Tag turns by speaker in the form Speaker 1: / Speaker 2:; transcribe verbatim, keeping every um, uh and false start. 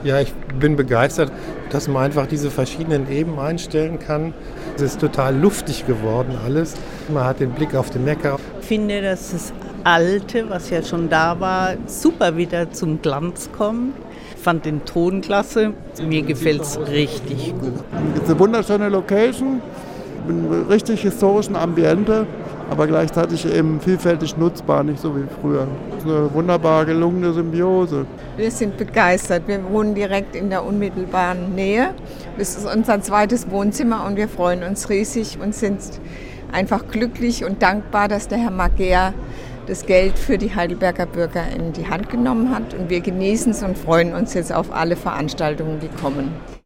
Speaker 1: Ja, ich bin begeistert, dass man einfach diese verschiedenen Ebenen einstellen kann. Es ist total luftig geworden alles. Man hat den Blick auf den Neckar.
Speaker 2: Ich finde, dass das Alte, was ja schon da war, super wieder zum Glanz kommt. Ich fand den Ton klasse. Mir gefällt es richtig gut.
Speaker 3: Es ist eine wunderschöne Location, mit einem richtig historischen Ambiente, aber gleichzeitig eben vielfältig nutzbar, nicht so wie früher. Es ist eine wunderbar gelungene Symbiose.
Speaker 4: Wir sind begeistert. Wir wohnen direkt in der unmittelbaren Nähe. Das ist unser zweites Wohnzimmer und wir freuen uns riesig und sind einfach glücklich und dankbar, dass der Herr Mager das Geld für die Heidelberger Bürger in die Hand genommen hat. Und wir genießen es und freuen uns jetzt auf alle Veranstaltungen, die kommen.